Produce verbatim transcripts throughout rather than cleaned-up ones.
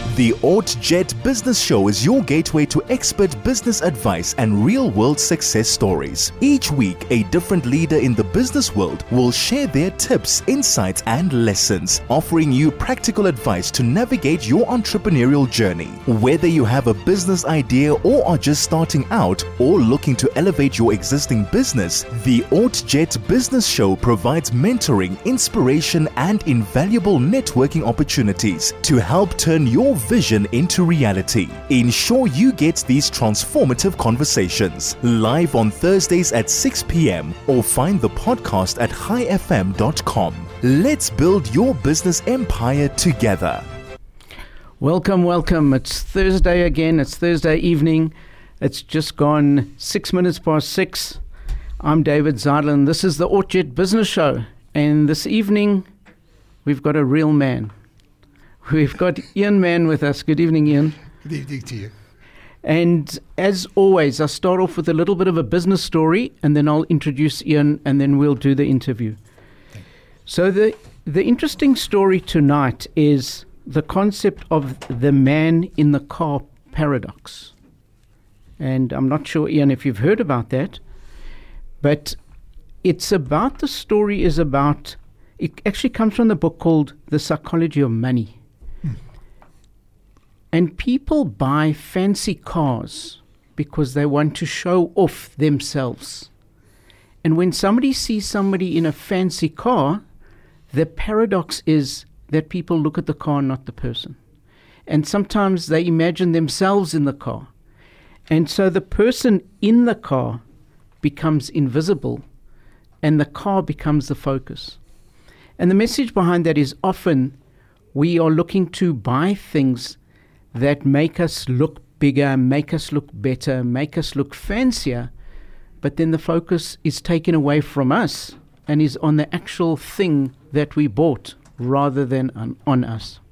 The OrtJet Business Show is your gateway to expert business advice and real-world success stories. Each week, a different leader in the business world will share their tips, insights, and lessons, offering you practical advice to navigate your entrepreneurial journey. Whether you have a business idea or are just starting out or looking to elevate your existing business, the OrtJet Business Show provides mentoring, inspiration, and invaluable networking opportunities to help turn your vision into reality. Ensure you get these transformative conversations live on Thursdays at six p.m. or find the podcast at high f m dot com. Let's build your business empire together. Welcome, welcome. It's Thursday again. It's Thursday evening. It's just gone six minutes past six. I'm David Zeidler, and this is the OrtJet Business Show. And this evening, we've got a real man. We've got Ian Mann with us. Good evening, Ian. Good evening to you. And as always, I'll start off with a little bit of a business story, and then I'll introduce Ian, and then we'll do the interview. So the the interesting story tonight is the concept of the man in the car paradox. And I'm not sure, Ian, if you've heard about that, but it's about, the story is about, it actually comes from the book called The Psychology of Money. And people buy fancy cars because they want to show off themselves. And when somebody sees somebody in a fancy car, the paradox is that people look at the car, not the person. And sometimes they imagine themselves in the car. And so the person in the car becomes invisible, and the car becomes the focus. And the message behind that is often we are looking to buy things that make us look bigger, make us look better, make us look fancier, but then the focus is taken away from us and is on the actual thing that we bought rather than on, on us.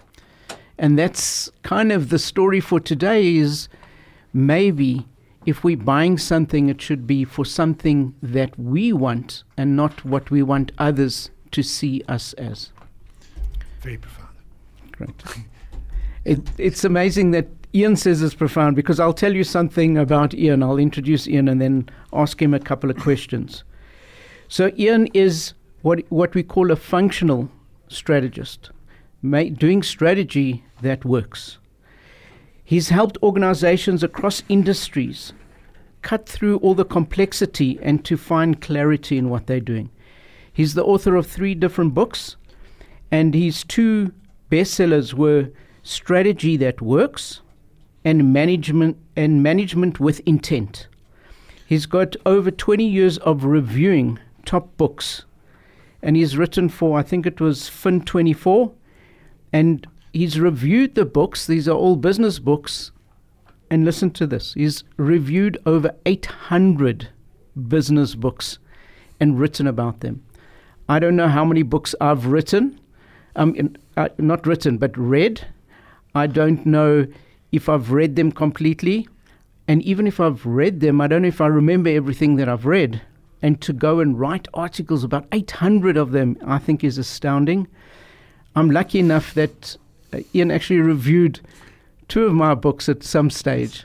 And that's kind of the story for today, is maybe if we're buying something, it should be for something that we want and not what we want others to see us as. Very profound. Great. It, it's amazing that Ian says it's profound, because I'll tell you something about Ian. I'll introduce Ian and then ask him a couple of questions. So Ian is what what we call a functional strategist, ma- doing strategy that works. He's helped organizations across industries cut through all the complexity and to find clarity in what they're doing. He's the author of three different books, and his two bestsellers were Strategy That Works and Management and Management with Intent. He's got over twenty years of reviewing top books, and he's written for, I think it was Fin twenty-four, and he's reviewed the books. These are all business books, and listen to this. He's reviewed over eight hundred business books and written about them. I don't know how many books I've written, um, in, uh, not written, but read. I don't know if I've read them completely. And even if I've read them, I don't know if I remember everything that I've read. And to go and write articles about eight hundred of them, I think is astounding. I'm lucky enough that uh, Ian actually reviewed two of my books at some stage.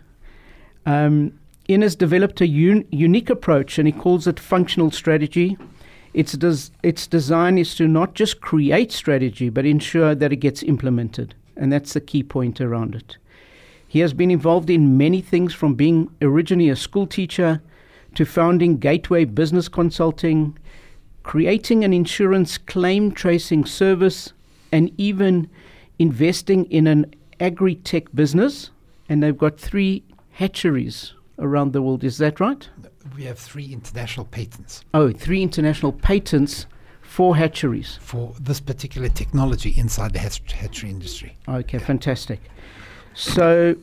Um, Ian has developed a un- unique approach, and he calls it functional strategy. Its, des- its design is to not just create strategy, but ensure that it gets implemented. And that's the key point around it. He has been involved in many things, from being originally a school teacher to founding Gateway Business Consulting, creating an insurance claim tracing service, and even investing in an agri-tech business. And they've got three hatcheries around the world. Is that right? We have three international patents. Oh, three international patents for hatcheries. For this particular technology inside the hatch- hatchery industry. Okay, yeah. Fantastic. So,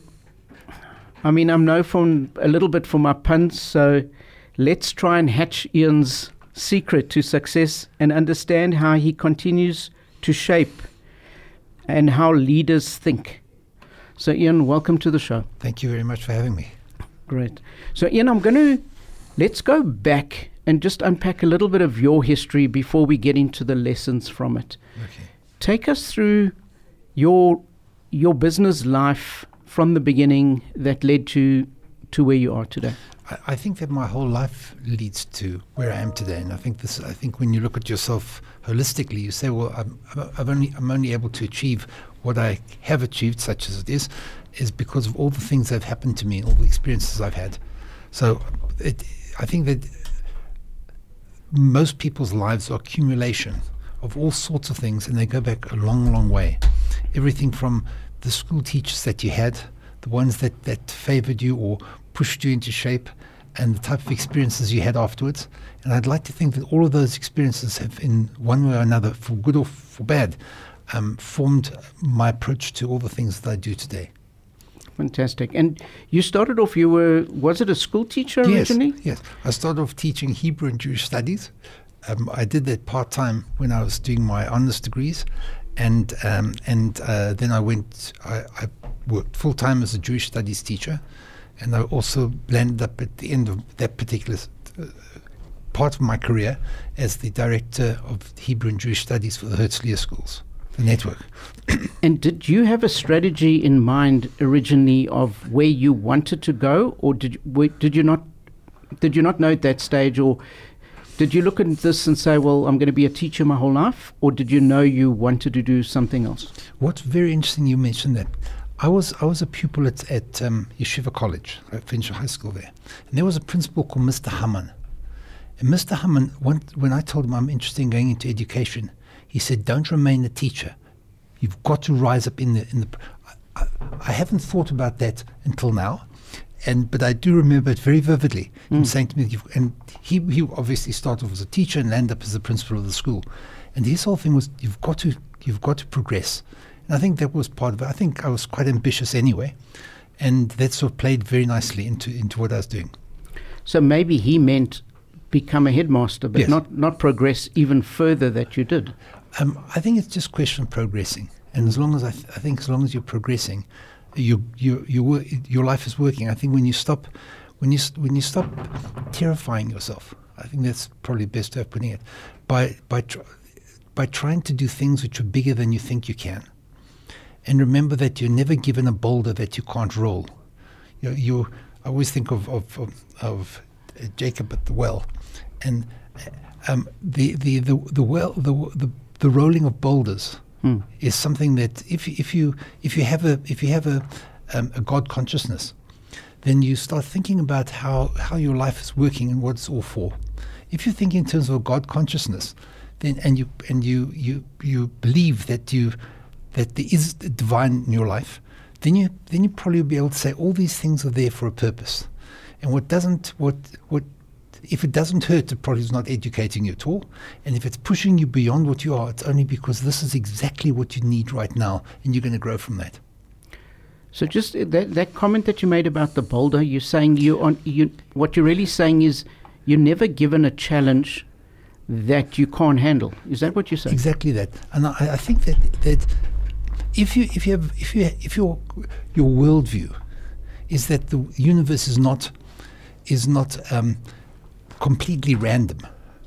I mean, I'm known from a little bit for my puns, so let's try and hatch Ian's secret to success and understand how he continues to shape and how leaders think. So, Ian, welcome to the show. Thank you very much for having me. Great. So, Ian, I'm going to, let's go back and just unpack a little bit of your history before we get into the lessons from it. Okay. Take us through your your business life from the beginning that led to to where you are today? I, I think that my whole life leads to where I am today, and I think this. I think when you look at yourself holistically, you say, "Well, I'm, I'm only I'm only able to achieve what I have achieved, such as it is, is because of all the things that have happened to me, all the experiences I've had." So, it, I think that most people's lives are accumulation of all sorts of things, and they go back a long, long way. Everything from the school teachers that you had, the ones that, that favored you or pushed you into shape, and the type of experiences you had afterwards. And I'd like to think that all of those experiences have, in one way or another, for good or for bad, um, formed my approach to all the things that I do today. Fantastic. And you started off, you were, was it a school teacher originally? Yes, yes. I started off teaching Hebrew and Jewish studies. Um, I did that part-time when I was doing my honors degrees. And um, and uh, then I went, I, I worked full-time as a Jewish studies teacher. And I also landed up at the end of that particular uh, part of my career as the director of Hebrew and Jewish studies for the Herzliya schools, the network. And did you have a strategy in mind originally of where you wanted to go, or did you, wait, did you not did you not know at that stage, or did you look at this and say, well, I'm going to be a teacher my whole life, or did you know you wanted to do something else? What's very interesting, you mentioned that. I was I was a pupil at, at um, Yeshiva College. I finished high school there. And there was a principal called Mister Haman. And Mister Haman, when, when I told him I'm interested in going into education, he said, don't remain a teacher. You've got to rise up in the... in the. I, I haven't thought about that until now, and but I do remember it very vividly. Mm. Him saying to me, You've, and he he obviously started off as a teacher and landed up as the principal of the school. And his whole thing was, you've got to you've got to progress. And I think that was part of it. I think I was quite ambitious anyway, and that sort of played very nicely into into what I was doing. So maybe he meant become a headmaster, but yes. not not progress even further that you did. Um, I think it's just a question of progressing, and as long as I, th- I think as long as you're progressing, you you you wor- your life is working. I think when you stop, when you st- when you stop terrifying yourself, I think that's probably the best way of putting it. By by tr- by trying to do things which are bigger than you think you can, and remember that you're never given a boulder that you can't roll. You know, you I always think of of of, of uh, Jacob at the well, and um, the, the the the well the the The rolling of boulders hmm. is something that if if you if you have a if you have a um, a God consciousness, then you start thinking about how, how your life is working and what it's all for. If you think in terms of a God consciousness, then and you and you you you believe that you that there is a divine in your life, then you then you probably will be able to say all these things are there for a purpose, and what doesn't what what if it doesn't hurt, it probably is not educating you at all. And if it's pushing you beyond what you are, it's only because this is exactly what you need right now, and you're going to grow from that. So just that, that comment that you made about the boulder, you're saying you on you. What you're really saying is you're never given a challenge that you can't handle. Is that what you're saying? Exactly that. And I, I think that that if you if you have if you if your your worldview is that the universe is not is not um, completely random,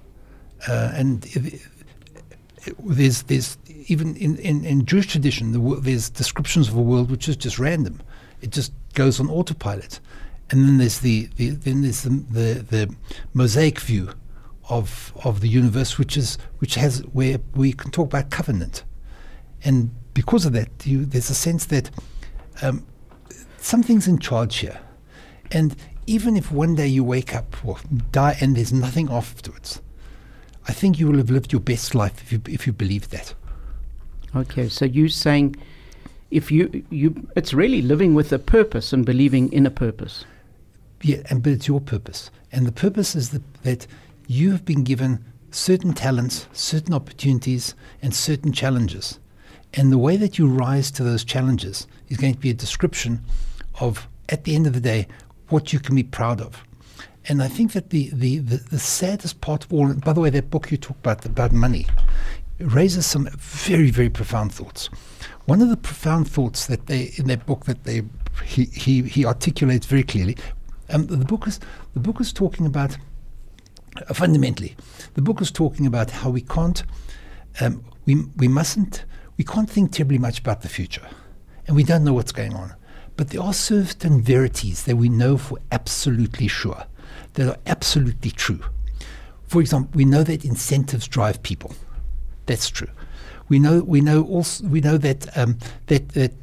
uh, and it, it, there's there's even in, in, in Jewish tradition the, there's descriptions of a world which is just random. It just goes on autopilot, and then there's the, the then there's the, the the mosaic view of of the universe, which is which has where we can talk about covenant, and because of that, you, there's a sense that um, something's in charge here, and even if one day you wake up or die and there's nothing afterwards, I think you will have lived your best life if you if you believe that. Okay, so you're saying if you you it's really living with a purpose and believing in a purpose. Yeah, and but it's your purpose, and the purpose is that that you have been given certain talents, certain opportunities, and certain challenges, and the way that you rise to those challenges is going to be a description of, at the end of the day, what you can be proud of. And I think that the, the, the, the saddest part of all, and by the way, that book you talk about, about money, raises some very, very profound thoughts. One of the profound thoughts that they, in that book that they, he, he, he articulates very clearly, um, the book is, the book is talking about, uh, fundamentally, the book is talking about how we can't, um, we, we mustn't, we can't think terribly much about the future. and we don't know what's going on. But there are certain verities that we know for absolutely sure, that are absolutely true. For example, we know that incentives drive people. That's true. We know we know also we know that um, that that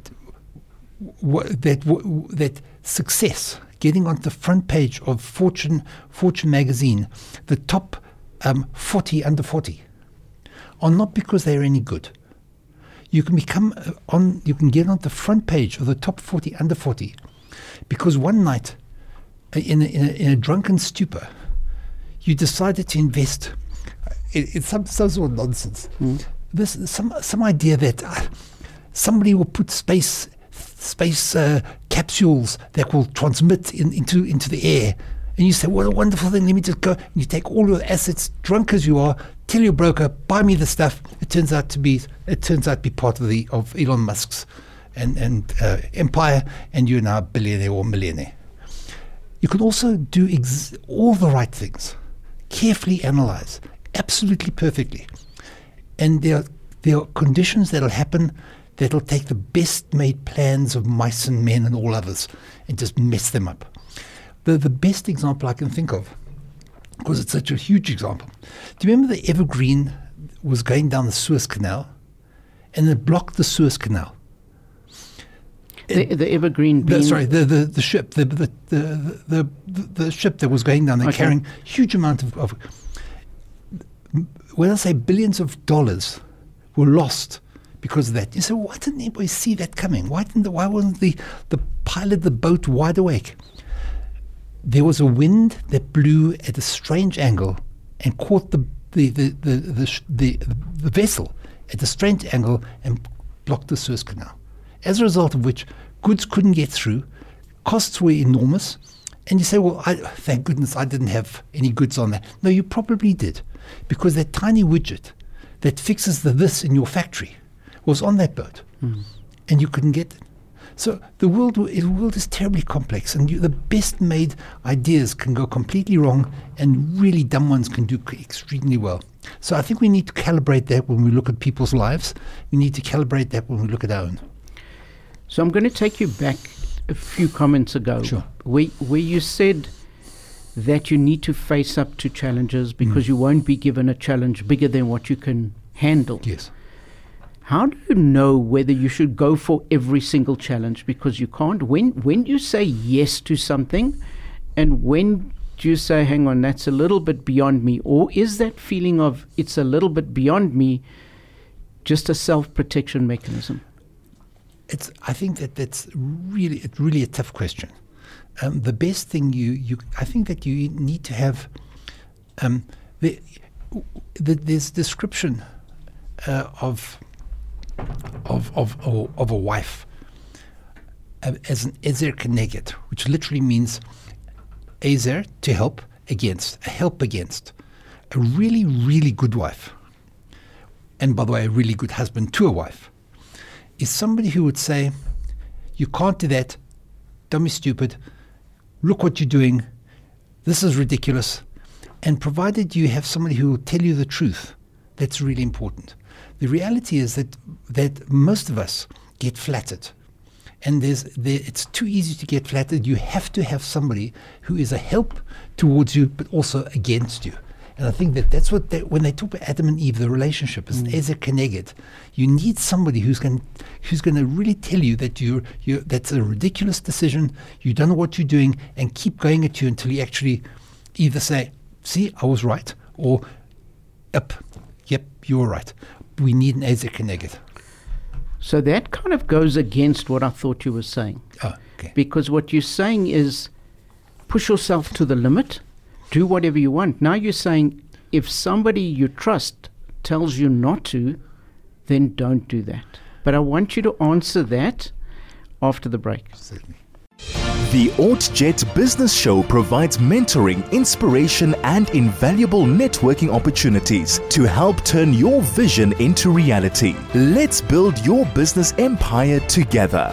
w- that w- that success, getting on the front page of Fortune Fortune magazine, the top um, forty under forty, are not because they're any good. You can become uh, on. You can get on the front page of the top forty under forty, because one night, uh, in a, in, a, in a drunken stupor, you decided to invest. It, it's some some sort of nonsense. Mm. This some some idea that uh, somebody will put space space uh, capsules that will transmit in, into into the air, and you say, "What a wonderful thing! Let me just go." And you take all your assets, drunk as you are, tell your broker, "Buy me the stuff." It turns out to be it turns out to be part of the of Elon Musk's and and uh, empire, and you're now a billionaire or millionaire. You can also do ex- all the right things, carefully analyze, absolutely perfectly. And there are, there are conditions that will happen that will take the best made plans of mice and men and all others and just mess them up. The, the best example I can think of, because it's such a huge example, do you remember the Evergreen was going down the Suez Canal and it blocked the Suez Canal? The, the Evergreen being... The, sorry, the, the, the ship, the the, the, the, the, the ship that was going down there, okay, carrying huge amount of... of when I say billions of dollars were lost because of that. You say, well, why didn't anybody see that coming? Why didn't the, why wasn't the, the pilot of the boat wide awake? There was a wind that blew at a strange angle and caught the the the the, the, sh- the, the vessel at a strange angle and blocked the Suez Canal. As a result of which, goods couldn't get through, costs were enormous, and you say, well, I, thank goodness I didn't have any goods on that. No, you probably did. Because that tiny widget that fixes the this in your factory was on that boat, mm. and you couldn't get it. So the world, the world is terribly complex, and you, the best made ideas can go completely wrong, and really dumb ones can do extremely well. So I think we need to calibrate that when we look at people's lives. We need to calibrate that when we look at our own. So I'm going to take you back a few comments ago, sure. where, where you said that you need to face up to challenges because mm. you won't be given a challenge bigger than what you can handle. Yes. How do you know whether you should go for every single challenge? Because you can't. When when you say yes to something, and when do you say, hang on, that's a little bit beyond me? Or is that feeling of it's a little bit beyond me just a self-protection mechanism? It's. I think that that's really, it's really a tough question. Um, the best thing you, you, I think that you need to have, um, the, the, there's description uh, of, of, of, of, of a wife uh, as an ezer keneged, which literally means ezer, to help, against, a help against. A really, really good wife, and by the way, a really good husband to a wife, is somebody who would say, you can't do that, don't be stupid, look what you're doing, this is ridiculous. And provided you have somebody who will tell you the truth, that's really important. The reality is that that most of us get flattered. And there's there, it's too easy to get flattered. You have to have somebody who is a help towards you, but also against you. And I think that that's what they, when they talk about Adam and Eve, the relationship is mm. ezer keneged. You need somebody who's going who's going to really tell you that you're you that's a ridiculous decision. You don't know what you're doing, and keep going at you until you actually either say, "See, I was right," or "Up, yep, you were right." We need an ezer keneged. So that kind of goes against what I thought you were saying. Oh, okay. Because what you're saying is push yourself to the limit. Do whatever you want. Now you're saying if somebody you trust tells you not to, then don't do that. But I want you to answer that after the break. Certainly. The OrtJet Business Show provides mentoring, inspiration, and invaluable networking opportunities to help turn your vision into reality. Let's build your business empire together.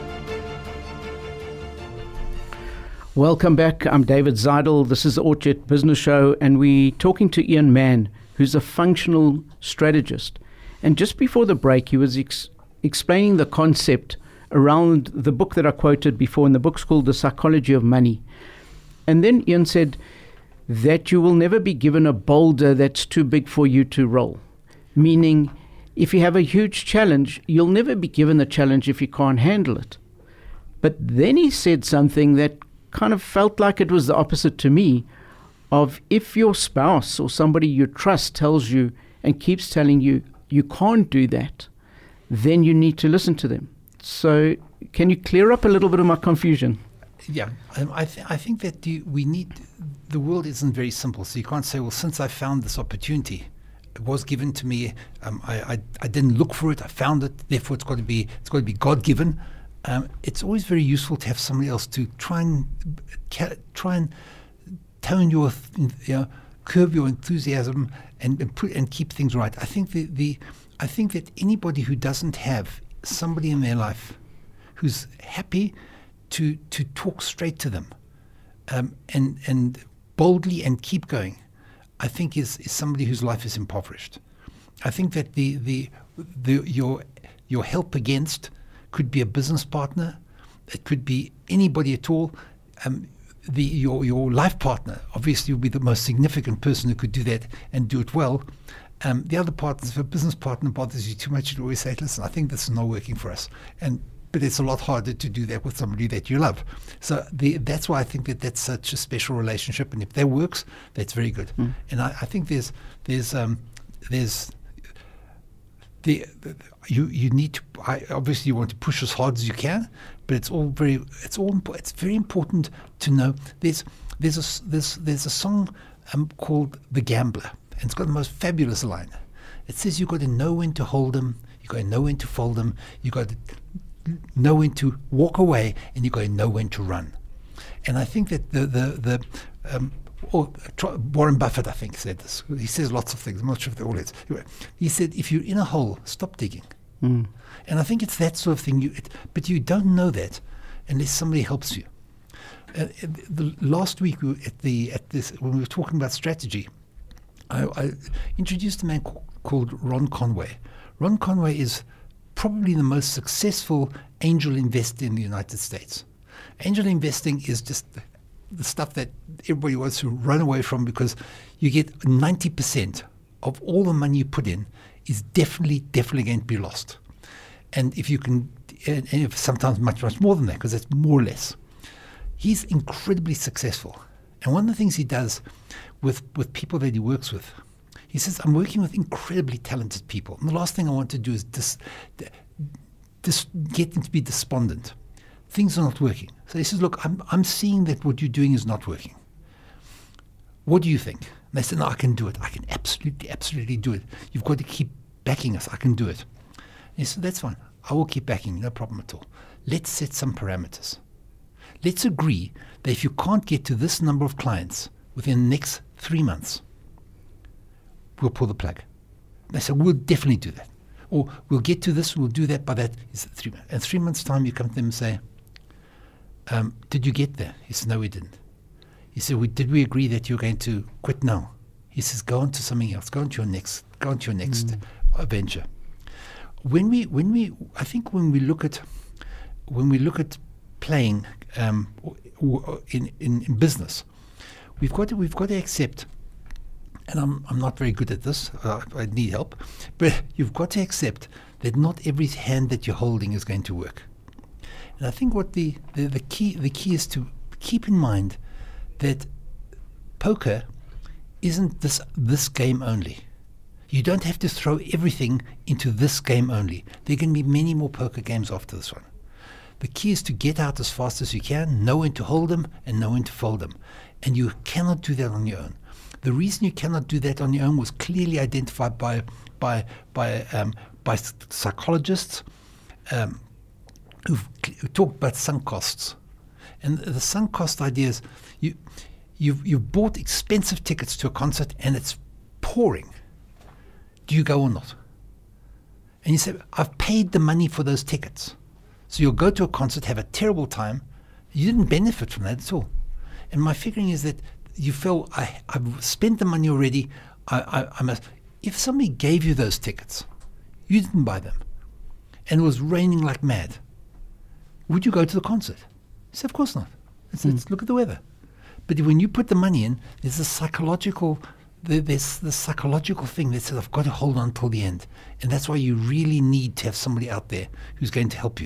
Welcome back. I'm David Zeidel. This is the OrtJet Business Show, and we're talking to Ian Mann, who's a functional strategist. And just before the break, he was ex- explaining the concept around the book that I quoted before, and the book's called The Psychology of Money. And then Ian said that you will never be given a boulder that's too big for you to roll, meaning if you have a huge challenge, you'll never be given the challenge if you can't handle it. But then he said something that kind of felt like it was the opposite to me, of if your spouse or somebody you trust tells you and keeps telling you you can't do that, then you need to listen to them. So can you clear up a little bit of my confusion? Yeah, um, I, th- I think that you, we need, the world isn't very simple. So you can't say, well, since I found this opportunity, it was given to me, um, I, I, I didn't look for it, I found it, therefore it's got to be, it's got to be God-given. Um, it's always very useful to have somebody else to try and ca- try and tone your, you know, curb your enthusiasm and, and put and keep things right. I think the, the I think that anybody who doesn't have somebody in their life who's happy to to talk straight to them um, and and boldly and keep going, I think is, is somebody whose life is impoverished. I think that the the, the your your help against could be a business partner, it could be anybody at all. Um, the your your life partner obviously will be the most significant person who could do that and do it well. Um, the other partners, if a business partner bothers you too much, you always say, listen, I think this is not working for us. And but it's a lot harder to do that with somebody that you love. So the, that's why I think that that's such a special relationship. And if that works, that's very good. Mm. And I, I think there's there's um, there's the, the you you need to I, obviously you want to push as hard as you can, but it's all very it's all impo- it's very important to know there's there's a there's there's a song um, called The Gambler. And it's got the most fabulous line. It says you've got to know when to hold them, you've got to know when to fold them, you've got to know when to walk away, and you've got to know when to run. And I think that the, the, the um, or, uh, Warren Buffett, I think, said this. He says lots of things. I'm not sure if they're all it. He said, if you're in a hole, stop digging. Mm. And I think it's that sort of thing. You, it, but you don't know that unless somebody helps you. Uh, the, last week we were at the at this when we were talking about strategy, I, I introduced a man co- called Ron Conway. Ron Conway is probably the most successful angel investor in the United States. Angel investing is just the, the stuff that everybody wants to run away from because you get ninety percent of all the money you put in is definitely, definitely going to be lost. And if you can, and if sometimes much, much more than that, because it's more or less. He's incredibly successful. And one of the things he does with, with people that he works with, he says, I'm working with incredibly talented people. And the last thing I want to do is dis, dis, get them to be despondent. Things are not working. So he says, look, I'm, I'm seeing that what you're doing is not working. What do you think? And they said, no, I can do it. I can absolutely, absolutely do it. You've got to keep backing us. I can do it. And he said, that's fine. I will keep backing you. No problem at all. Let's set some parameters. Let's agree that if you can't get to this number of clients within the next three months, we'll pull the plug. They said, we'll definitely do that. Or we'll get to this, we'll do that by that. He said, three months. And three months' time, you come to them and say, um, did you get there? He said, no, we didn't. He said, we, did we agree that you're going to quit now? He says, go on to something else. Go on to your next, go on to your next mm. venture. When we, when we, I think when we look at, when we look at playing um, in, in in business, we've got to we've got to accept. And I'm I'm not very good at this. Uh, I need help, but you've got to accept that not every hand that you're holding is going to work. And I think what the, the, the key the key is to keep in mind that poker isn't this this game only. You don't have to throw everything into this game only. There can be many more poker games after this one. The key is to get out as fast as you can, know when to hold them, and know when to fold them. And you cannot do that on your own. The reason you cannot do that on your own was clearly identified by by by um, by psychologists um, who've who talked about sunk costs. And the sunk cost idea is you you've you've bought expensive tickets to a concert and it's pouring. Do you go or not? And you say, I've paid the money for those tickets. So you'll go to a concert, have a terrible time. You didn't benefit from that at all. And my figuring is that you feel, I, I've spent the money already. I, I, I must. If somebody gave you those tickets, you didn't buy them, and it was raining like mad, would you go to the concert? He said, of course not. It's, mm. it's, look at the weather. But when you put the money in, there's a psychological, there's the psychological thing that says, I've got to hold on till the end. And that's why you really need to have somebody out there who's going to help you.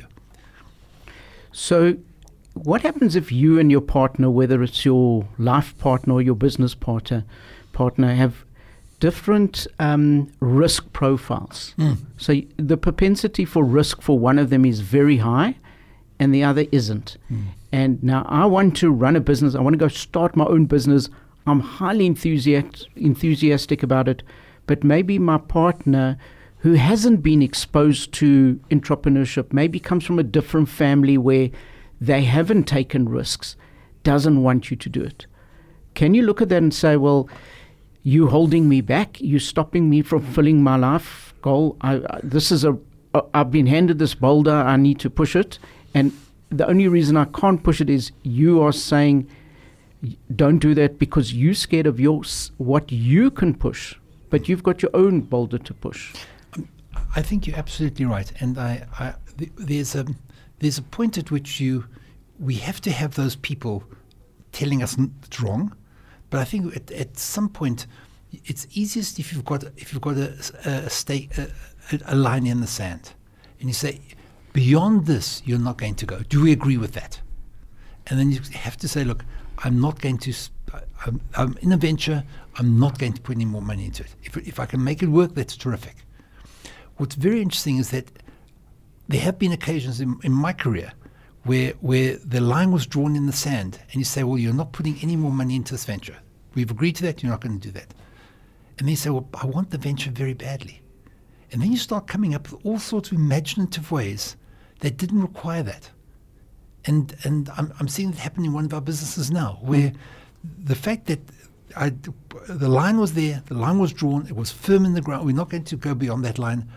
So what happens if you and your partner, whether it's your life partner or your business partner, partner have different um, risk profiles? Mm. So the propensity for risk for one of them is very high and the other isn't. Mm. And now I want to run a business. I want to go start my own business. I'm highly enthusiastic, enthusiastic about it. But maybe my partner, who hasn't been exposed to entrepreneurship, maybe comes from a different family where they haven't taken risks, doesn't want you to do it. Can you look at that and say, well, you holding me back, you stopping me from fulfilling my life goal. I, I, this is a, a, I've been handed this boulder, I need to push it. And the only reason I can't push it is you are saying, don't do that because you're scared of your, what you can push, but you've got your own boulder to push. Um, I think you're absolutely right. And I, I th- there's a, there's a point at which you, we have to have those people telling us it's wrong. But I think at, at some point, it's easiest if you've got if you've got a, a, stake, a, a line in the sand, and you say, beyond this, you're not going to go. Do we agree with that? And then you have to say, look, I'm not going to. I'm, I'm in a venture. I'm not going to put any more money into it. If if I can make it work, that's terrific. What's very interesting is that there have been occasions in, in my career where where the line was drawn in the sand, and you say, well, you're not putting any more money into this venture. We've agreed to that, you're not going to do that. And then you say, well, I want the venture very badly. And then you start coming up with all sorts of imaginative ways that didn't require that. And and I'm, I'm seeing it happen in one of our businesses now, where mm. the fact that I, the line was there, the line was drawn, it was firm in the ground, we're not going to go beyond that line.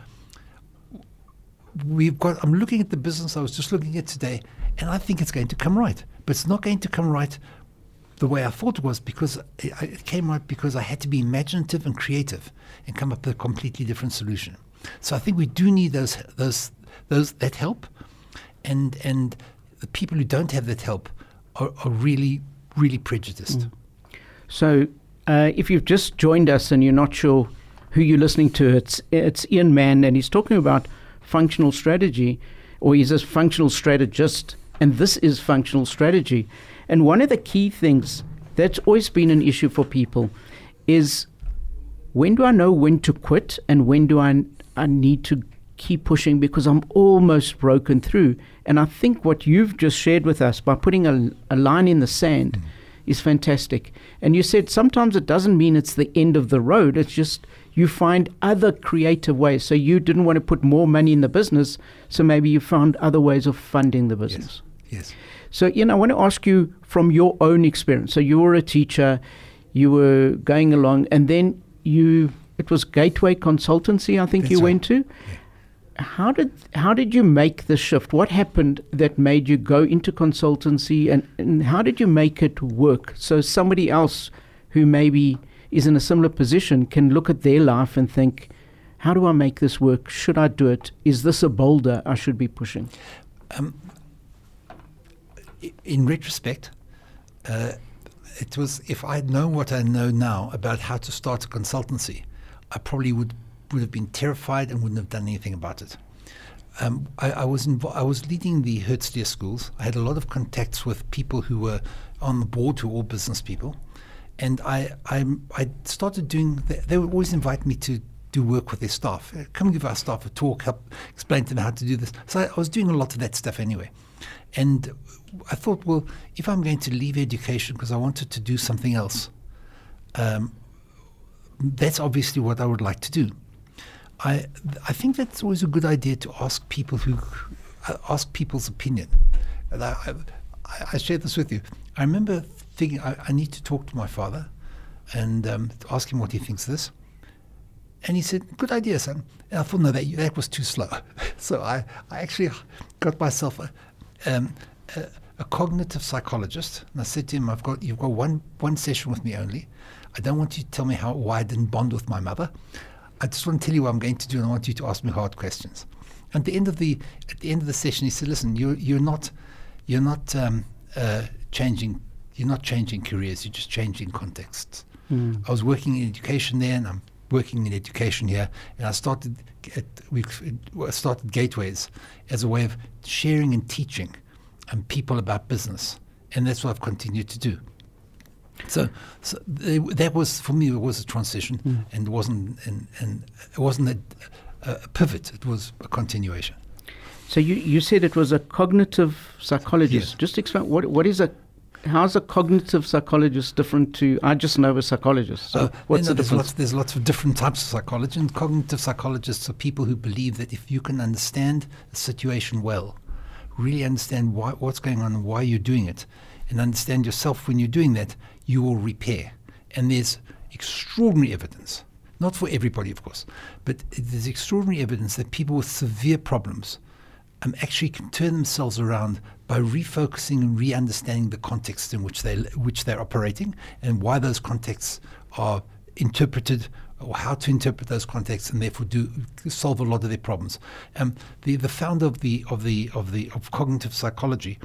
We've got. I'm looking at the business I was just looking at today, and I think it's going to come right. But it's not going to come right the way I thought it was, because it, it came right because I had to be imaginative and creative and come up with a completely different solution. So I think we do need those those those that help, and and the people who don't have that help are, are really really prejudiced. Mm. So uh, if you've just joined us and you're not sure who you're listening to, it's it's Ian Mann, and he's talking about functional strategy, or he's a functional strategist, and this is functional strategy. And one of the key things that's always been an issue for people is, when do I know when to quit and when do I, I need to keep pushing because I'm almost broken through? And I think what you've just shared with us by putting a, a line in the sand mm. is fantastic. And you said sometimes it doesn't mean it's the end of the road, it's just you find other creative ways. So you didn't want to put more money in the business, so maybe you found other ways of funding the business. Yes. yes. So, Ian, I want to ask you from your own experience. So you were a teacher, you were going along, and then you, it was Gateway Consultancy, I think That's you right. went to. Yeah. How did how did you make the shift? What happened that made you go into consultancy, and, and how did you make it work? So somebody else who maybe is in a similar position can look at their life and think, how do I make this work? Should I do it? Is this a boulder I should be pushing? Um, in retrospect, uh, it was, if I'd known what I know now about how to start a consultancy, I probably would, would have been terrified and wouldn't have done anything about it. Um, I, I was invo- I was leading the Hertzlear schools. I had a lot of contacts with people who were on the board, who were all business people. And I, I, I started doing, the, they would always invite me to do work with their staff. Come give our staff a talk, help explain to them how to do this. So I, I was doing a lot of that stuff anyway. And I thought, well, if I'm going to leave education because I wanted to do something else, um, that's obviously what I would like to do. I I think that's always a good idea to ask people who uh, ask people's opinion. And I, I, I shared this with you. I remember thinking I, I need to talk to my father and um, ask him what he thinks of this. And he said, good idea, son. And I thought, no, that, that was too slow. So I, I actually got myself a, um, a, a cognitive psychologist. And I said to him, I've got, you've got one, one session with me only. I don't want you to tell me how why I didn't bond with my mother. I just want to tell you what I'm going to do, and I want you to ask me hard questions. At the end of the at the end of the session, he said, "Listen, you're you're not you're not um, uh, changing you're not changing careers. You're just changing contexts." Mm. I was working in education there, and I'm working in education here, and I started at, we started Gateways as a way of sharing and teaching um, people about business, and that's what I've continued to do. So, so they, that was for me. It was a transition, mm. and it wasn't and, and it wasn't a, a pivot. It was a continuation. So you, you said it was a cognitive psychologist. Yes. Just explain what what is a how's a cognitive psychologist different to I just know a psychologist. So uh, what's no, the there's difference? lots, there's lots of different types of psychology, and cognitive psychologists are people who believe that if you can understand the situation well, really understand why, what's going on and why you're doing it, and understand yourself when you're doing that, you will repair. And there's extraordinary evidence, not for everybody, of course, but there's extraordinary evidence that people with severe problems um, actually can turn themselves around by refocusing and re-understanding the context in which they which they're operating, and why those contexts are interpreted, or how to interpret those contexts, and therefore do solve a lot of their problems. Um, the the founder of the of the of the of cognitive psychology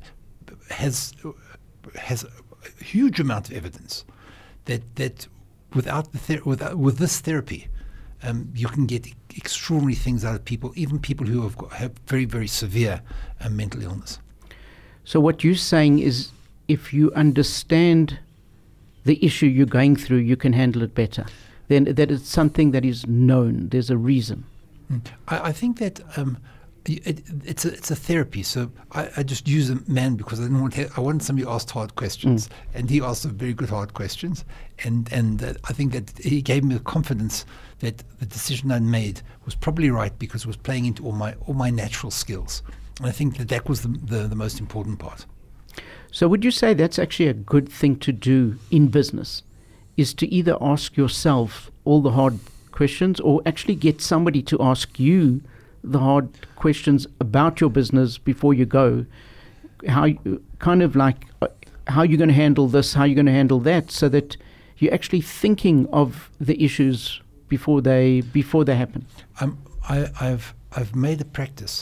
has has a huge amount of evidence that that without the ther- without, with this therapy, um, you can get extraordinary things out of people, even people who have got, have very very severe um, mental illness. So what you're saying is, if you understand the issue you're going through, you can handle it better. Then that it's something that is known. There's a reason. Mm. I, I think that um, it, it's a it's a therapy. So I, I just use a man because I didn't want to, I wanted somebody who asked hard questions, mm. and he asked some very good hard questions, and and uh, I think that he gave me the confidence that the decision I made was probably right because it was playing into all my all my natural skills, and I think that that was the the, the most important part. So would you say that's actually a good thing to do in business, is to either ask yourself all the hard questions or actually get somebody to ask you the hard questions about your business before you go, how you, kind of like uh, how you're going to handle this, how you're going to handle that, so that you're actually thinking of the issues before they before they happen? Um, I, I've I've made a practice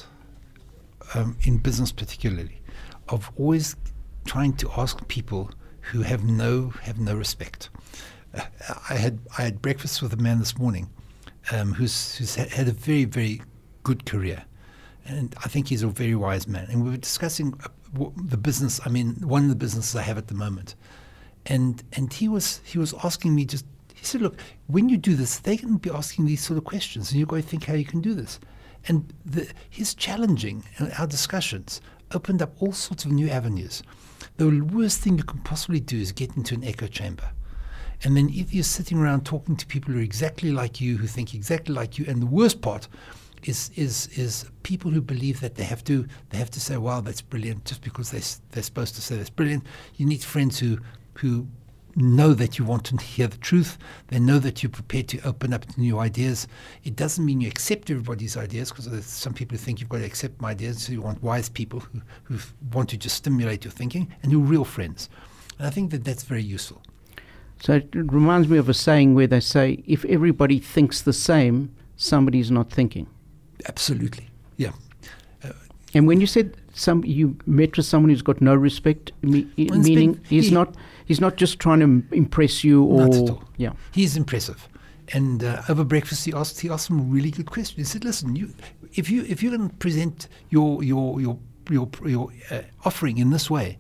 um, in business, particularly, of always trying to ask people who have no have no respect. Uh, I had I had breakfast with a man this morning, um, who's who's ha- had a very very good career, and I think he's a very wise man. And we were discussing uh, w- the business. I mean, one of the businesses I have at the moment, and and he was he was asking me just. He said, "Look, when you do this, they're going to be asking these sort of questions, and you're going to think how you can do this." And the, his challenging our discussions opened up all sorts of new avenues. The worst thing you can possibly do is get into an echo chamber. And then if you're sitting around talking to people who are exactly like you, who think exactly like you, and the worst part is is is people who believe that they have to they have to say, "Wow, that's brilliant," just because they they're supposed to say that's brilliant. You need friends who who know that you want to hear the truth. They know that you're prepared to open up to new ideas. It doesn't mean you accept everybody's ideas, because there's some people who think you've got to accept my ideas. So you want wise people who, who want to just stimulate your thinking, and who are real friends. And I think that that's very useful. So it reminds me of a saying where they say, if everybody thinks the same, somebody's not thinking. Absolutely, yeah. Uh, and when you said some, you met with someone who's got no respect, me, meaning been, he's he, not he's not just trying to impress you, or not at all. Yeah, he's impressive. And uh, over breakfast, he asked he asked some really good questions. He said, "Listen, you if you if you're going to present your your your your, your uh, offering in this way,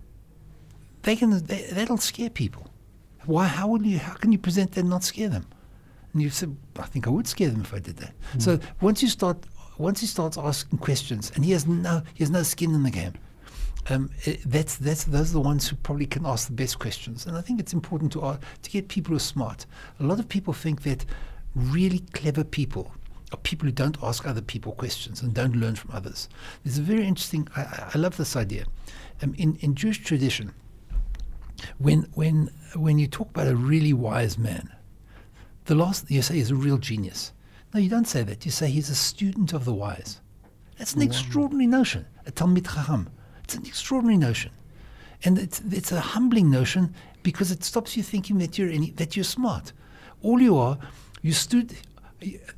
they can they, that'll scare people. Why? How will you? How can you present that and not scare them?" And you said, "I think I would scare them if I did that." Mm. So once you start, once he starts asking questions, and he has no, he has no skin in the game. Um, it, that's that's those are the ones who probably can ask the best questions. And I think it's important to uh, to get people who are smart. A lot of people think that really clever people are people who don't ask other people questions and don't learn from others. There's a very interesting. I, I love this idea. Um, in in Jewish tradition, when when when you talk about a really wise man, the last you say is a real genius. No, you don't say that. You say he's a student of the wise. That's an wow. extraordinary notion. A Talmid Chacham. It's an extraordinary notion, and it's it's a humbling notion, because it stops you thinking that you're any, that you're smart. All you are, you stood,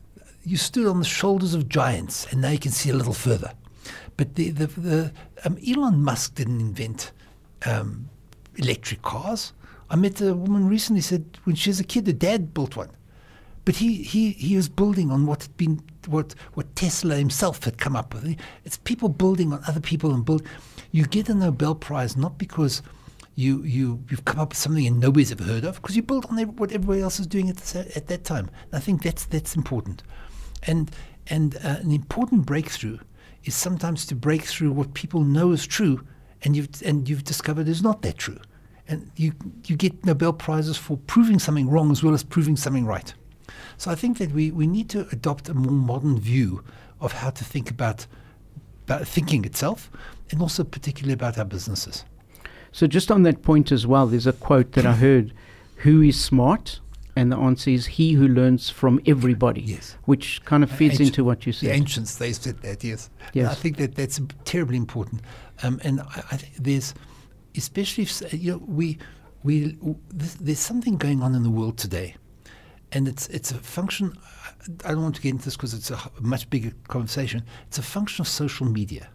you stood on the shoulders of giants, and now you can see a little further. But the the, the um, Elon Musk didn't invent um, electric cars. I met a woman recently said when she was a kid, her dad built one, but he he he was building on what had been what what Tesla himself had come up with. It's people building on other people and build. You get a Nobel Prize not because you you you've come up with something and nobody's ever heard of, because you built on what everybody else is doing at the, at that time. And I think that's that's important, and and uh, an important breakthrough is sometimes to break through what people know is true, and you've and you've discovered is not that true, and you you get Nobel Prizes for proving something wrong as well as proving something right. So I think that we, we need to adopt a more modern view of how to think about, about thinking itself, and also particularly about our businesses. So just on that point as well, there's a quote that I heard: "Who is smart?" And the answer is he who learns from everybody. Yes. Which kind of feeds Ancient, into what you said. The ancients, they said that, yes. Yes. I think that that's terribly important. Um, and I, I think there's, especially if, you know, we, we, there's, there's something going on in the world today. And it's it's a function, I don't want to get into this because it's a much bigger conversation. It's a function of social media.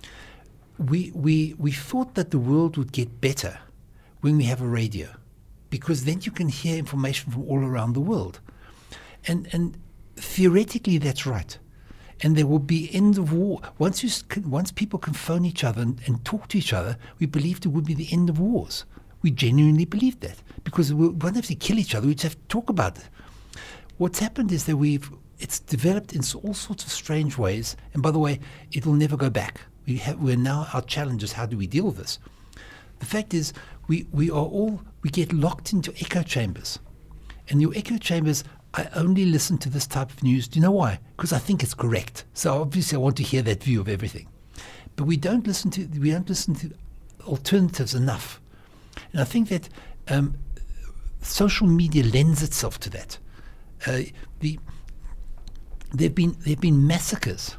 We, we, we thought that the world would get better when we have a radio, because then you can hear information from all around the world. And and theoretically that's right. And there will be end of war. Once you once people can phone each other and, and talk to each other, we believed it would be the end of wars. We genuinely believed that, because we won't have to kill each other, we just have to talk about it. What's happened is that we've it's developed in all sorts of strange ways, and by the way, it will never go back. We have we're now our challenge is how do we deal with this? The fact is we, we are all we get locked into echo chambers. And your echo chambers, I only listen to this type of news. Do you know why? Because I think it's correct. So obviously I want to hear that view of everything. But we don't listen to we don't listen to alternatives enough. And I think that um, social media lends itself to that. Uh, the there've been there've been massacres.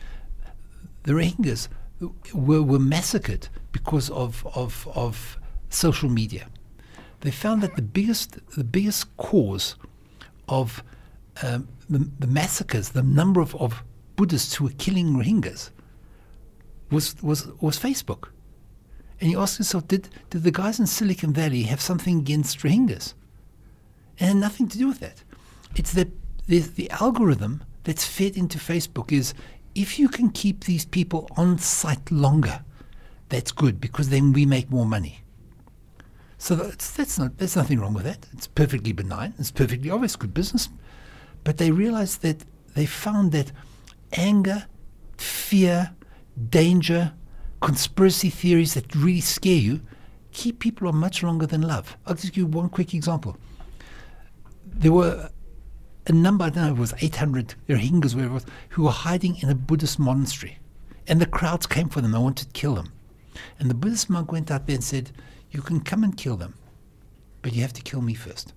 The Rohingyas were were massacred because of of of social media. They found that the biggest the biggest cause of um, the, the massacres, the number of, of Buddhists who were killing Rohingyas, was was was Facebook. And you ask yourself, did did the guys in Silicon Valley have something against Rohingyas? It had nothing to do with that. It's that the, the algorithm that's fed into Facebook is, if you can keep these people on site longer, that's good, because then we make more money. So that's, that's not there's nothing wrong with that. It's perfectly benign. It's perfectly obvious, good business. But they realized that they found that anger, fear, danger, conspiracy theories that really scare you keep people on much longer than love. I'll just give you one quick example. There were a number, I don't know, it was eight hundred Rohingyas, whatever it was, who were hiding in a Buddhist monastery. And the crowds came for them. They wanted to kill them. And the Buddhist monk went out there and said, you can come and kill them, but you have to kill me first.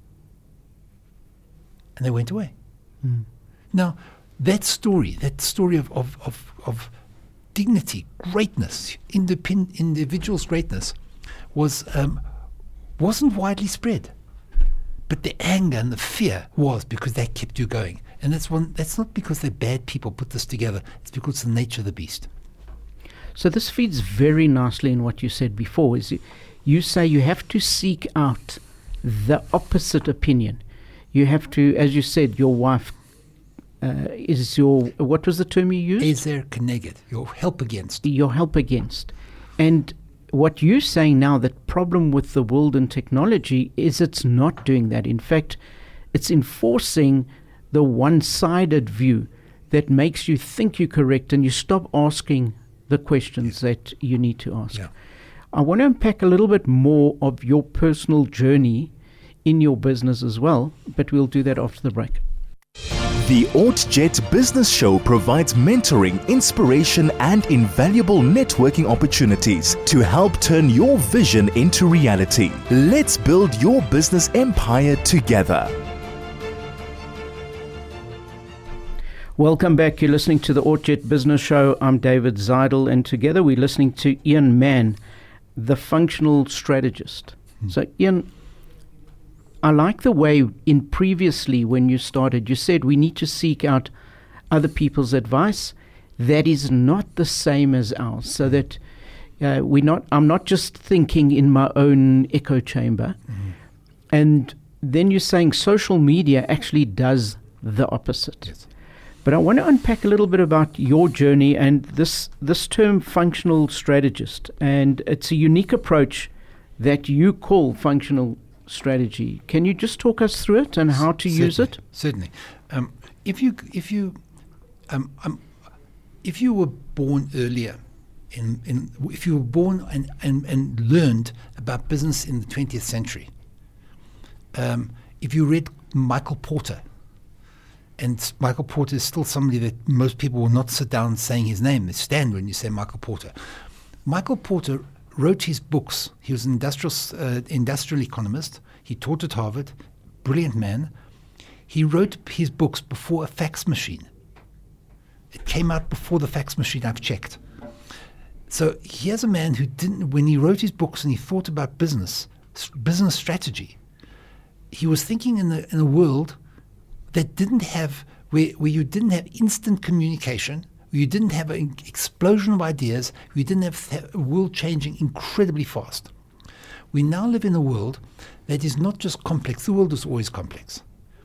And they went away. Mm. Now, that story, that story of, of, of, of dignity, greatness, independ- individual's greatness, was, um, wasn't widely spread. But the anger and the fear was, because that kept you going. And that's one. That's not because they're bad people put this together. It's because it's the nature of the beast. So this feeds very nicely in what you said before. Is you, you say you have to seek out the opposite opinion. You have to, as you said, your wife uh, is your, what was the term you used? Ezer keneged, your help against. Your help against. And what you're saying now, the problem with the world and technology is it's not doing that. In fact, it's enforcing the one-sided view that makes you think you're correct and you stop asking the questions yes. that you need to ask. Yeah. I want to unpack a little bit more of your personal journey in your business as well, but we'll do that after the break. The OrtJet Business Show provides mentoring, inspiration, and invaluable networking opportunities to help turn your vision into reality. Let's build your business empire together. Welcome back. You're listening to the OrtJet Business Show. I'm David Zeidel, and together we're listening to Ian Mann, the functional strategist. Mm. So, Ian, I like the way in previously when you started, you said we need to seek out other people's advice that is not the same as ours, so that uh, we're not, I'm not just thinking in my own echo chamber. Mm-hmm. And then you're saying social media actually does the opposite. Yes. But I want to unpack a little bit about your journey and this this term functional strategist. And it's a unique approach that you call functional strategy. Can you just talk us through it and how to Certainly, use it? Certainly. Um, if you if you um, um, if you were born earlier, in, in if you were born and, and, and learned about business in the twentieth century, um, if you read Michael Porter. And Michael Porter is still somebody that most people will not sit down saying his name. They stand when you say Michael Porter. Michael Porter wrote his books. He was an industrial, uh, industrial economist. He taught at Harvard. Brilliant man. He wrote his books before a fax machine. It came out before the fax machine, I've checked. So here's a man who didn't, when he wrote his books and he thought about business, business strategy, he was thinking in a, in a world that didn't have, where, where you didn't have instant communication, where you didn't have an explosion of ideas, where you didn't have th- a world changing incredibly fast. We now live in a world that is not just complex. The world is always complex.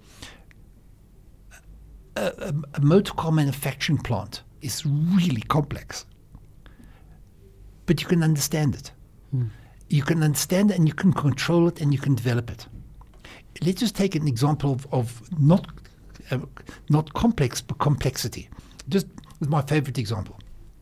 A, a, a motor car manufacturing plant is really complex, but you can understand it. Hmm. You can understand it and you can control it and you can develop it. Let's just take an example of, of not uh, not complex, but complexity. Just with my favorite example.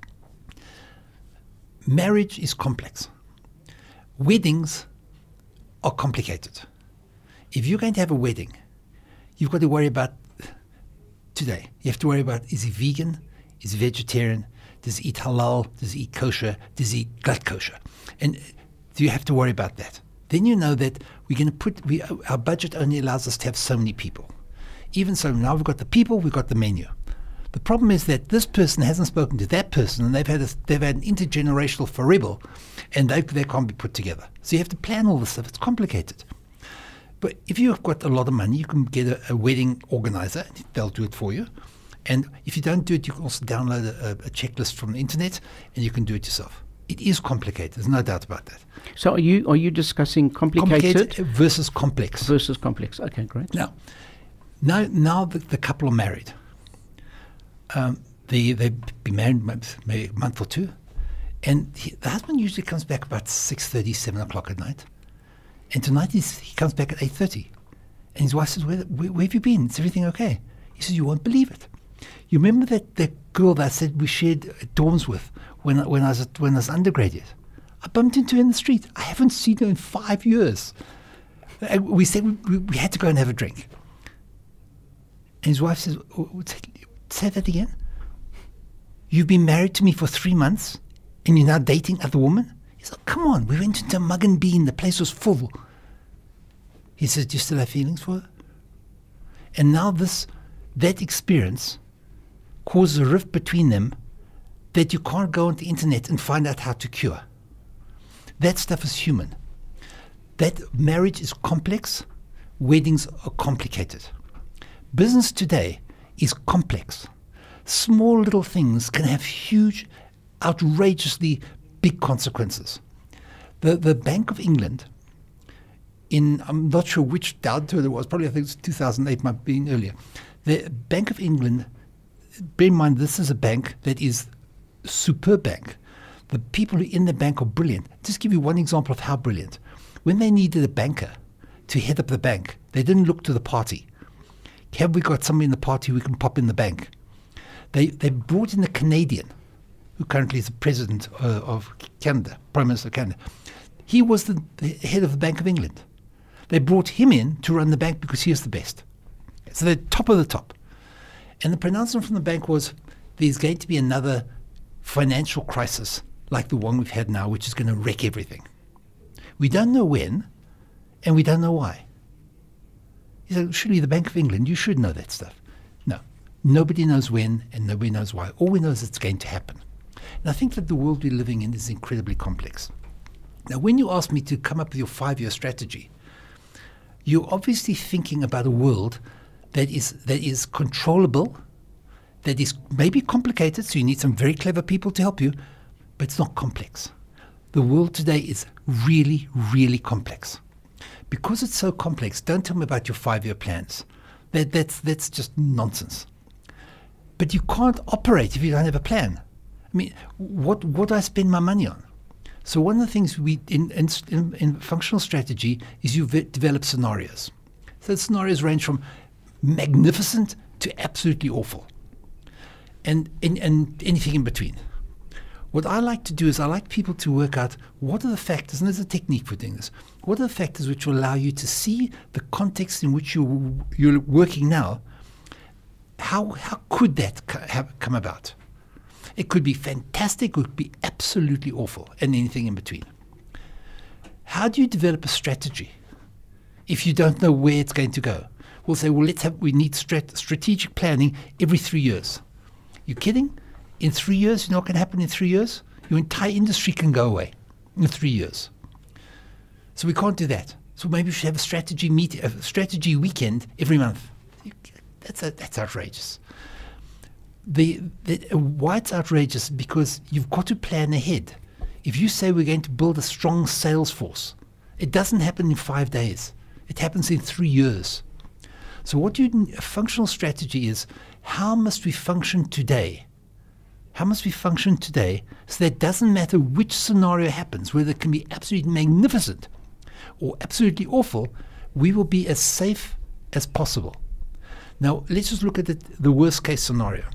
Marriage is complex. Weddings are complicated. If you're going to have a wedding, you've got to worry about today. You have to worry about, is he vegan? Is he vegetarian? Does he eat halal? Does he eat kosher? Does he eat gut kosher? And do you have to worry about that? Then you know that we're going to put, we, our budget only allows us to have so many people. Even so, now we've got the people, we've got the menu. The problem is that this person hasn't spoken to that person, and they've had a, they've had an intergenerational forever, and they they can't be put together. So you have to plan all this stuff. It's complicated. But if you've got a lot of money, you can get a, a wedding organizer. They'll do it for you. And if you don't do it, you can also download a, a checklist from the internet, and you can do it yourself. It is complicated. There's no doubt about that. So are you are you discussing complicated, complicated versus complex? Versus complex. Okay, great. Now, now, now the, the couple are married. Um, they they've been married maybe a month or two, and he, the husband usually comes back about six thirty, seven o'clock at night, and tonight he's, he comes back at eight thirty, and his wife says, where, where, "Where have you been? Is everything okay?" He says, "You won't believe it. You remember that, that girl that I said we shared dorms with when when I was at, when I was undergraduate? I bumped into her in the street. I haven't seen her in five years. And we said we, we, we had to go and have a drink." And his wife says, oh, "Say that again? You've been married to me for three months and you're now dating other women?" He said, "Come on, we went into Mug and Bean. The place was full." He says, "Do you still have feelings for her?" And now this, that experience causes a rift between them that you can't go on the internet and find out how to cure. That stuff is human. That marriage is complex. Weddings are complicated. Business today is complex. Small little things can have huge, outrageously big consequences. The the Bank of England, in I'm not sure which downturn it was, probably I think it was two thousand eight, might be earlier. The Bank of England, bear in mind this is a bank that is a superb bank. The people who are in the bank are brilliant. Just give you one example of how brilliant. When they needed a banker to head up the bank, they didn't look to the party. Have we got somebody in the party who can pop in the bank? They they brought in a Canadian, who currently is the president uh, of Canada, Prime Minister of Canada. He was the, the head of the Bank of England. They brought him in to run the bank because he is the best. So they're top of the top. And the pronouncement from the bank was, there's going to be another financial crisis like the one we've had now, which is going to wreck everything. We don't know when, and we don't know why. He said, surely the Bank of England, you should know that stuff. No, nobody knows when, and nobody knows why. All we know is it's going to happen. And I think that the world we're living in is incredibly complex. Now, when you ask me to come up with your five-year strategy, you're obviously thinking about a world that is that is controllable, that is maybe complicated, so you need some very clever people to help you, but it's not complex. The world today is really, really complex. Because it's so complex, don't tell me about your five-year plans. That, that's, that's just nonsense. But you can't operate if you don't have a plan. I mean, what, what do I spend my money on? So one of the things we in, in, in functional strategy is you v- develop scenarios. So the scenarios range from magnificent to absolutely awful, and, and, and anything in between. What I like to do is I like people to work out what are the factors, and there's a technique for doing this, what are the factors which will allow you to see the context in which you're, you're working now. How, how could that co- have come about? It could be fantastic, it could be absolutely awful, and anything in between. How do you develop a strategy if you don't know where it's going to go? We'll say, well, let's have, we need strat- strategic planning every three years. You kidding? In three years, you know what can happen in three years? Your entire industry can go away in three years. So we can't do that. So maybe we should have a strategy meet, a strategy weekend every month. That's a, that's outrageous. The, the why it's outrageous because you've got to plan ahead. If you say we're going to build a strong sales force, it doesn't happen in five days. It happens in three years. So what you a functional strategy is, how must we function today? How must we function today so that it doesn't matter which scenario happens, whether it can be absolutely magnificent or absolutely awful, we will be as safe as possible. Now, let's just look at the, the worst case scenario.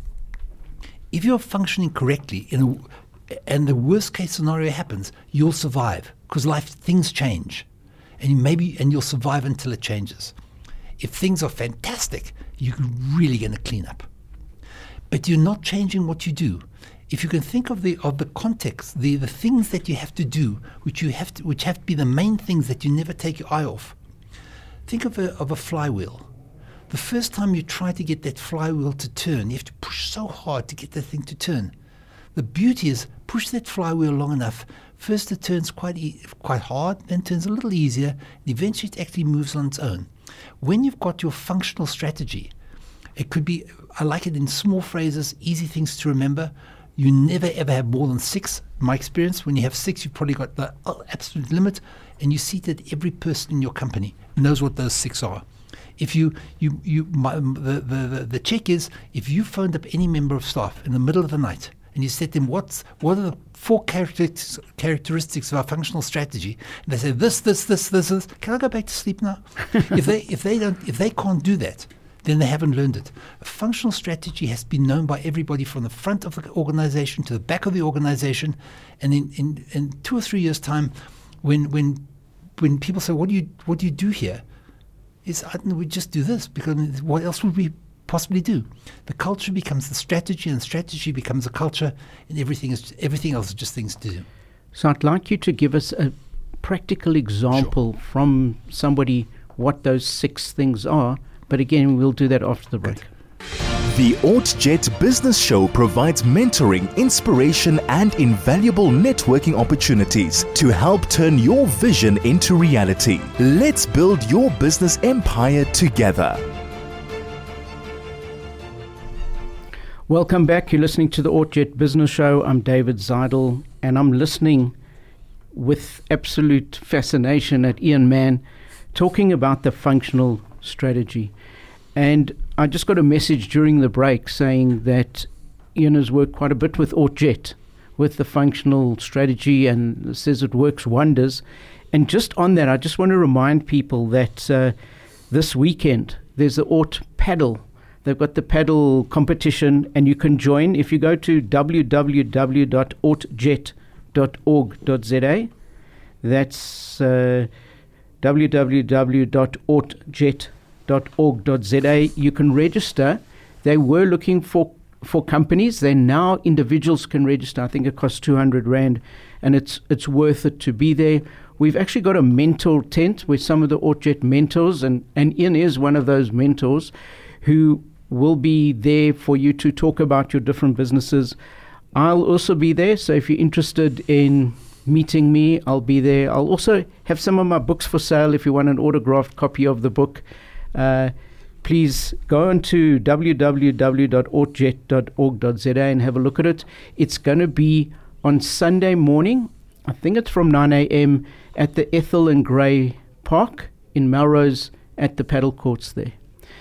If you're functioning correctly in a, and the worst case scenario happens, you'll survive because life, things change. And you maybe and you'll survive until it changes. If things are fantastic, you're really going to clean up. But you're not changing what you do. If you can think of the of the context, the, the things that you have to do, which you have to, which have to be the main things that you never take your eye off. Think of a of a flywheel. The first time you try to get that flywheel to turn, you have to push so hard to get that thing to turn. The beauty is push that flywheel long enough. First it turns quite e- quite hard, then turns a little easier, and eventually it actually moves on its own. When you've got your functional strategy, it could be, I like it in small phrases, easy things to remember. You never ever have more than six. In my experience, when you have six, you've probably got the absolute limit, and you see that every person in your company knows what those six are. If you, you, you, my, the, the, the check is, if you phoned up any member of staff in the middle of the night and you said to them, what's, what are the four characteristics, characteristics of our functional strategy? And they say, this, this, this, this, this. Can I go back to sleep now? if they, if they don't, if they can't do that, then they haven't learned it. A functional strategy has to be known by everybody from the front of the organization to the back of the organization. And in, in, in two or three years' time, when, when, when people say, what do you, what do you do here? Is I don't know, we just do this because what else would we possibly do? The culture becomes the strategy, and the strategy becomes a culture, and everything is everything else is just things to do. So I'd like you to give us a practical example sure. from somebody what those six things are. But again, we'll do that after the break. Good. The OrtJet Business Show provides mentoring, inspiration, and invaluable networking opportunities to help turn your vision into reality. Let's build your business empire together. Welcome back. You're listening to the OrtJet Business Show. I'm David Zeidel, and I'm listening with absolute fascination at Ian Mann talking about the functional strategy. And I just got a message during the break saying that Ian has worked quite a bit with OrtJet, with the functional strategy, and says it works wonders. And just on that, I just want to remind people that uh, this weekend there's the Ort Paddle. They've got the paddle competition, and you can join if you go to w w w dot ort jet dot org dot z a. That's uh, w w w dot ort jet dot org dot z a. You can register. They were looking for for companies. They now individuals can register. I think it costs two hundred rand, and it's it's worth it to be there. We've actually got a mentor tent with some of the OrtJet mentors, and, and Ian is one of those mentors who will be there for you to talk about your different businesses. I'll also be there, so if you're interested in meeting me, I'll be there. I'll also have some of my books for sale if you want an autographed copy of the book. Uh, please go on to w w w dot ortjet dot org dot z a and have a look at it. It's going to be on Sunday morning. I think it's from nine a.m. at the Ethel and Gray Park in Melrose at the paddle courts there.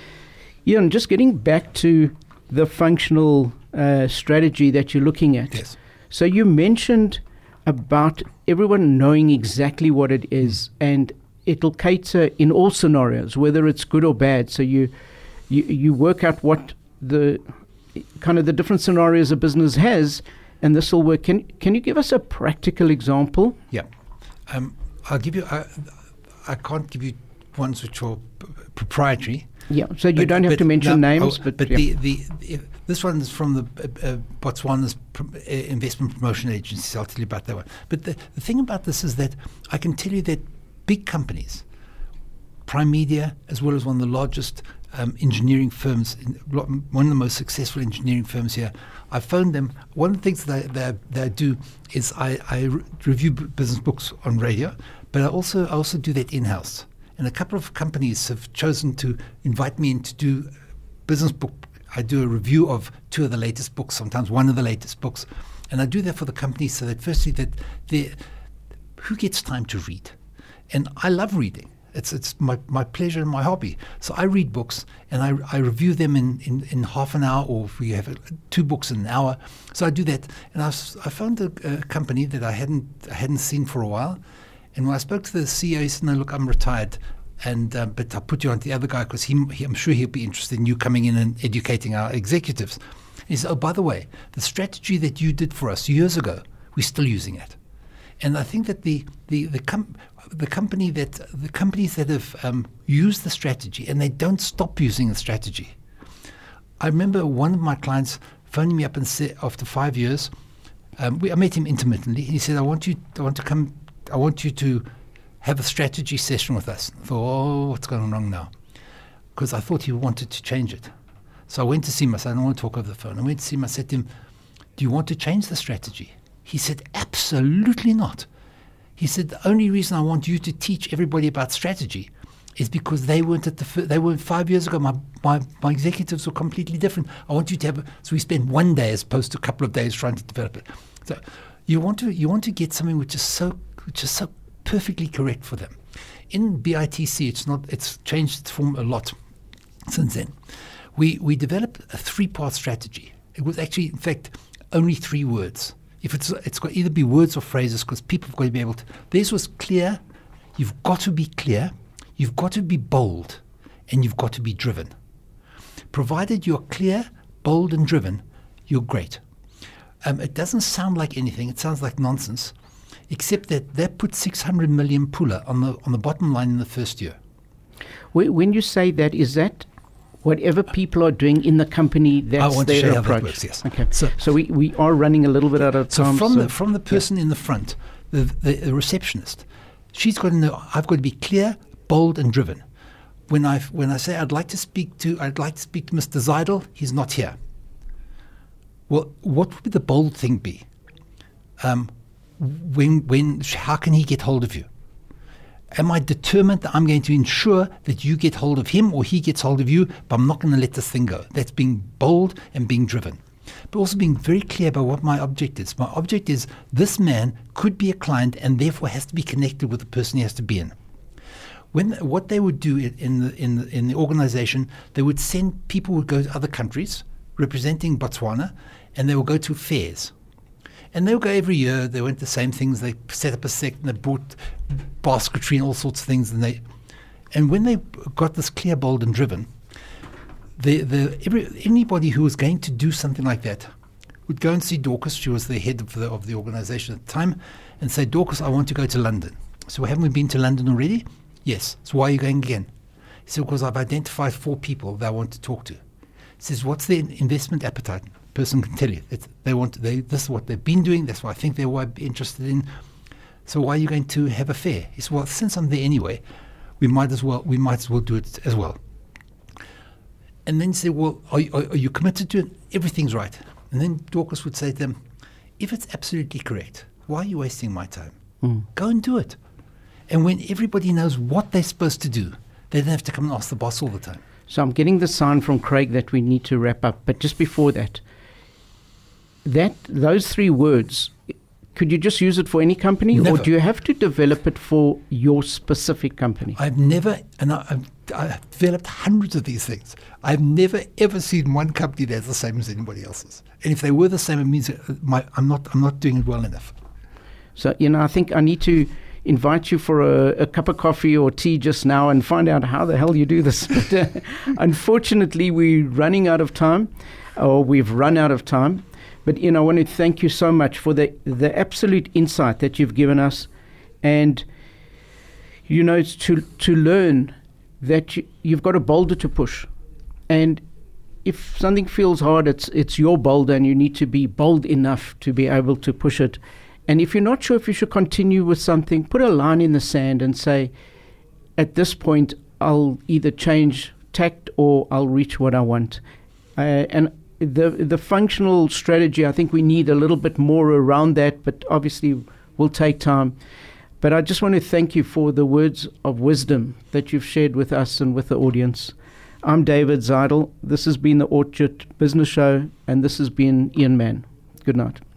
Ian, just getting back to the functional uh, strategy that you're looking at. Yes. So you mentioned about everyone knowing exactly what it is, and it'll cater in all scenarios, whether it's good or bad. So you, you, you work out what the kind of the different scenarios a business has, and this will work. Can can you give us a practical example? Yeah. Um, I'll give you, I, I can't give you ones which are p- proprietary. Yeah, so you but, don't have but to mention no, names, oh, but, but yeah. the, the, the this one is from the uh, uh, Botswana's pr- uh, investment promotion agency. So I'll tell you about that one. But the, the thing about this is that I can tell you that big companies, Prime Media, as well as one of the largest um, engineering firms, in, one of the most successful engineering firms here, I phoned them. One of the things that I, that I, that I do is I, I re- review b- business books on radio, but I also I also do that in-house. And a couple of companies have chosen to invite me in to do business book. I do a review of two of the latest books, sometimes one of the latest books. And I do that for the companies so that firstly, that they, who gets time to read? And I love reading. It's it's my, my pleasure and my hobby. So I read books and I, I review them in, in, in half an hour, or if we have a, two books in an hour. So I do that. And I, was, I found a, a company that I hadn't I hadn't seen for a while. And when I spoke to the C E O, he said, "No, look, I'm retired, and um, but I'll put you on to the other guy because he, he, I'm sure he'll be interested in you coming in and educating our executives." And he said, "Oh, by the way, the strategy that you did for us years ago, we're still using it." And I think that the the the, com- the company that the companies that have um, used the strategy and they don't stop using the strategy. I remember one of my clients phoning me up and said, after five years, um, we, I met him intermittently. He said, "I want you, I want to come." I want you to have a strategy session with us." I thought, oh, what's going wrong now? Because I thought he wanted to change it. So I went to see him. I said, "I don't want to talk over the phone." I went to see him. I said to him, "Do you want to change the strategy?" He said, "Absolutely not." He said, "The only reason I want you to teach everybody about strategy is because they weren't at the f- they weren't five years ago. My, my my executives were completely different. I want you to have a, so we spent one day as opposed to a couple of days trying to develop it." So you want to you want to get something which is so which is so perfectly correct for them. In B I T C, it's not it's changed its form a lot since then. We we developed a three-part strategy. It was actually, in fact, only three words. If it's it's got to either be words or phrases, because people have got to be able to. This was clear. You've got to be clear. You've got to be bold, and you've got to be driven. Provided you're clear, bold, and driven, you're great. Um, it doesn't sound like anything. It sounds like nonsense, except that that put six hundred million pula on the on the bottom line in the first year. When you say that, is that whatever people are doing in the company, that's I want to their show you how approach? that works, yes. Okay. So, So we, we are running a little bit out of so time. from so the from the person in the front, the, the the receptionist, she's got to know I've got to be clear, bold, and driven. When I when I say I'd like to speak to I'd like to speak to Mister Zeidel, he's not here. Well, what would the bold thing be? Um, when when how can he get hold of you? Am I determined that I'm going to ensure that you get hold of him or he gets hold of you, but I'm not going to let this thing go? That's being bold and being driven. But also being very clear about what my object is. My object is this man could be a client and therefore has to be connected with the person he has to be in. When what they would do in the in the, in the organization, they would send people who would go to other countries representing Botswana, and they would go to fairs. And they would go every year. They went the same things. They set up a sect and they brought basketry and all sorts of things. And they, and when they got this clear, bold, and driven, the the every, anybody who was going to do something like that would go and see Dorcas. She was the head of the of the organisation at the time, and say, "Dorcas, I want to go to London." So, haven't we been to London already? Yes. So why are you going again? He said, "Because I've identified four people that I want to talk to." He says, "What's their investment appetite?" Person can tell you that they want they this is what they've been doing. That's what I think they would be interested in. So why are you going to have a fair? He said, "Well, since I'm there anyway, we might as well we might as well do it as well." And then say, "Well, are you, are you committed to it? Everything's right." And then Dorcas would say to them, "If it's absolutely correct, why are you wasting my time? Mm. Go and do it." And when everybody knows what they're supposed to do, they don't have to come and ask the boss all the time. So I'm getting the sign from Craig that we need to wrap up. But just before that, that those three words, could you just use it for any company? Never. Or do you have to develop it for your specific company? I've never, and I, I've, I've developed hundreds of these things. I've never ever seen one company that's the same as anybody else's. And if they were the same, it means that my, I'm not I'm not doing it well enough. So, you know, I think I need to invite you for a, a cup of coffee or tea just now and find out how the hell you do this. But uh, unfortunately, we're running out of time, or we've run out of time. But, you know, I want to thank you so much for the, the absolute insight that you've given us. And, you know, it's to, to learn that you, you've got a boulder to push. And if something feels hard, it's it's your boulder, and you need to be bold enough to be able to push it. And if you're not sure if you should continue with something, put a line in the sand and say, at this point, I'll either change tact or I'll reach what I want. Uh, and the the functional strategy, I think we need a little bit more around that, but obviously will take time. But I just want to thank you for the words of wisdom that you've shared with us and with the audience. I'm David Zeidel. This has been the Orchard Business Show, and this has been Ian Mann. Good night.